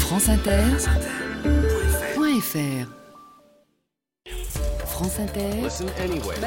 franceinter.fr. France Inter, Listen anyway.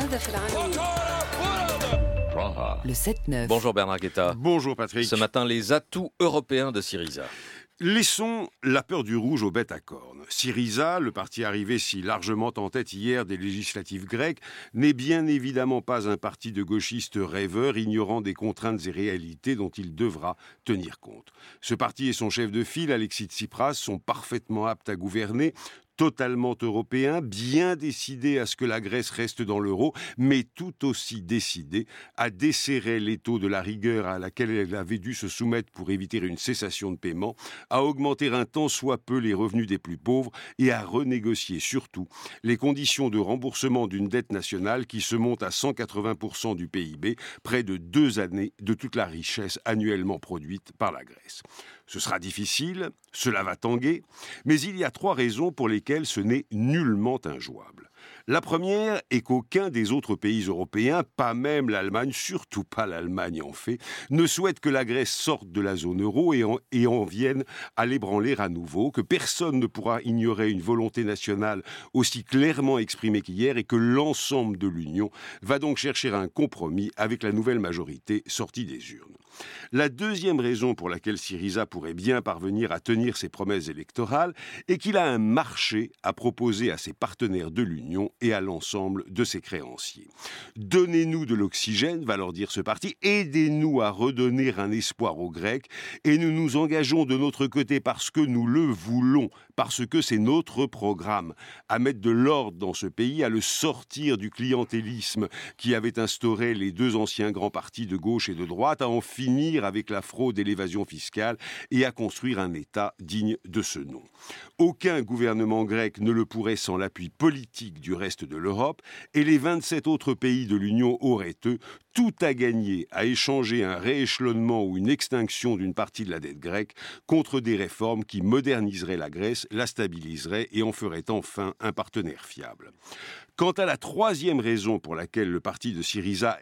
le 7-9. Bonjour Bernard Guetta. Bonjour Patrick. Ce matin, les atouts européens de Syriza. Laissons la peur du rouge aux bêtes à cornes. Syriza, le parti arrivé si largement en tête hier des législatives grecques, n'est bien évidemment pas un parti de gauchistes rêveurs ignorant des contraintes et réalités dont il devra tenir compte. Ce parti et son chef de file, Alexis Tsipras, sont parfaitement aptes à gouverner, totalement européen, bien décidé à ce que la Grèce reste dans l'euro, mais tout aussi décidé à desserrer l'étau de la rigueur à laquelle elle avait dû se soumettre pour éviter une cessation de paiement, à augmenter un tant soit peu les revenus des plus pauvres et à renégocier surtout les conditions de remboursement d'une dette nationale qui se monte à 180% du PIB, près de 2 années de toute la richesse annuellement produite par la Grèce. Ce sera difficile, cela va tanguer, mais il y a 3 raisons pour lesquelles ce n'est nullement injouable. La première est qu'aucun des autres pays européens, pas même l'Allemagne, surtout pas l'Allemagne en fait, ne souhaite que la Grèce sorte de la zone euro et en vienne à l'ébranler à nouveau, que personne ne pourra ignorer une volonté nationale aussi clairement exprimée qu'hier et que l'ensemble de l'Union va donc chercher un compromis avec la nouvelle majorité sortie des urnes. La deuxième raison pour laquelle Syriza pourrait bien parvenir à tenir ses promesses électorales est qu'il a un marché à proposer à ses partenaires de l'Union et à l'ensemble de ses créanciers. Donnez-nous de l'oxygène, va leur dire ce parti, aidez-nous à redonner un espoir aux Grecs et nous nous engageons de notre côté parce que nous le voulons, parce que c'est notre programme, à mettre de l'ordre dans ce pays, à le sortir du clientélisme qui avait instauré les 2 anciens grands partis de gauche et de droite, à en finir avec la fraude et l'évasion fiscale et à construire un État digne de ce nom. Aucun gouvernement grec ne le pourrait sans l'appui politique du reste de l'Europe et les 27 autres pays de l'Union auraient, eux, tout à gagner à échanger un rééchelonnement ou une extinction d'une partie de la dette grecque contre des réformes qui moderniseraient la Grèce, la stabiliseraient et en feraient enfin un partenaire fiable. Quant à la troisième raison pour laquelle le pari de Syriza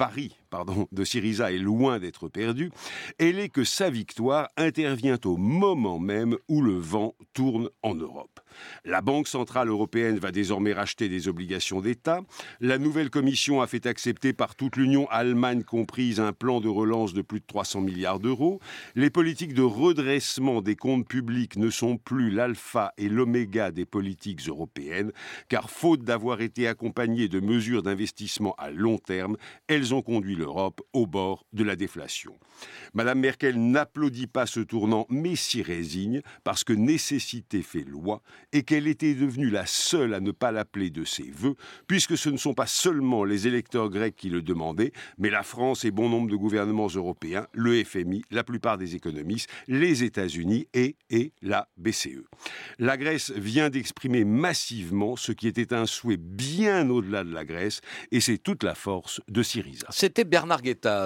est loin d'être perdu, elle est que sa victoire intervient au moment même où le vent tourne en Europe. La Banque centrale européenne va désormais racheter des obligations d'État. La nouvelle commission a fait accepter par toute l'Union, Allemagne comprise, un plan de relance de plus de 300 milliards d'euros. Les politiques de redressement des comptes publics ne sont plus l'alpha et l'oméga des politiques européennes, car faute d'avoir été accompagnées de mesures d'investissement à long terme, elles ont conduit l'Europe au bord de la déflation. Madame Merkel n'applaudit pas ce tournant, mais s'y résigne, parce que nécessité fait loi, et qu'elle était devenue la seule à ne pas l'appeler de ses vœux, puisque ce ne sont pas seulement les électeurs grecs qui le demandaient, mais la France et bon nombre de gouvernements européens, le FMI, la plupart des économistes, les États-Unis et la BCE. La Grèce vient d'exprimer massivement ce qui était un souhait bien au-delà de la Grèce, et c'est toute la force de Syriza. C'était Bernard Guetta.